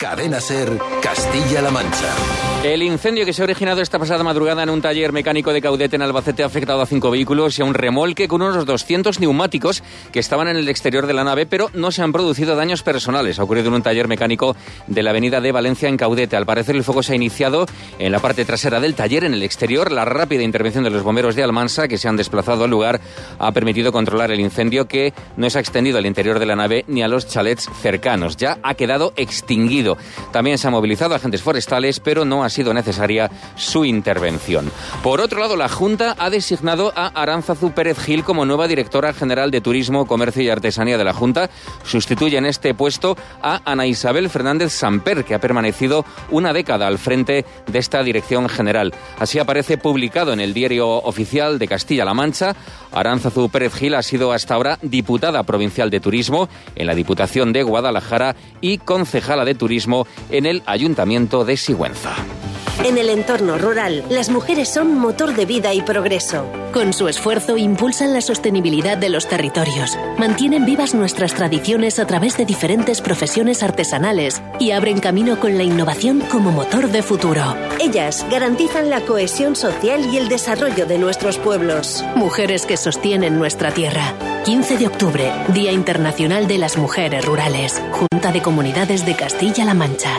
Cadena SER, Castilla-La Mancha. El incendio que se ha originado esta pasada madrugada en un taller mecánico de Caudete en Albacete ha afectado a 5 vehículos y a un remolque con unos 200 neumáticos que estaban en el exterior de la nave, pero no se han producido daños personales. Ha ocurrido en un taller mecánico de la avenida de Valencia en Caudete. Al parecer el fuego se ha iniciado en la parte trasera del taller, en el exterior. La rápida intervención de los bomberos de Almansa, que se han desplazado al lugar, ha permitido controlar el incendio, que no se ha extendido al interior de la nave ni a los chalets cercanos. Ya ha quedado extinguido. También se han movilizado agentes forestales, pero no ha sido necesaria su intervención. Por otro lado, la Junta ha designado a Aránzazu Pérez Gil como nueva directora general de Turismo, Comercio y Artesanía de la Junta. Sustituye en este puesto a Ana Isabel Fernández Samper, que ha permanecido una década al frente de esta dirección general. Así aparece publicado en el Diario Oficial de Castilla-La Mancha. Aránzazu Pérez Gil ha sido hasta ahora diputada provincial de Turismo en la Diputación de Guadalajara y concejala de Turismo en el Ayuntamiento de Sigüenza. En el entorno rural, las mujeres son motor de vida y progreso. Con su esfuerzo impulsan la sostenibilidad de los territorios, mantienen vivas nuestras tradiciones a través de diferentes profesiones artesanales y abren camino con la innovación como motor de futuro. Ellas garantizan la cohesión social y el desarrollo de nuestros pueblos. Mujeres que sostienen nuestra tierra. 15 de octubre, Día Internacional de las Mujeres Rurales. Junta de Comunidades de Castilla-La Mancha.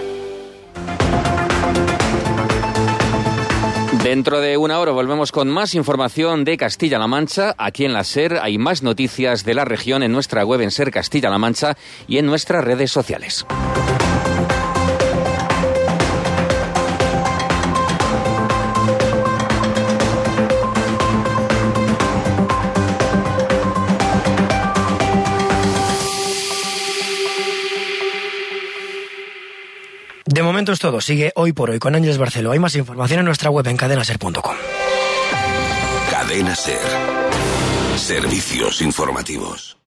Dentro de una hora volvemos con más información de Castilla-La Mancha. Aquí en la SER hay más noticias de la región en nuestra web en SER Castilla-La Mancha y en nuestras redes sociales. De momento es todo. Sigue Hoy por Hoy con Ángeles Barceló. Hay más información en nuestra web en cadenaser.com. Cadena SER. Servicios informativos.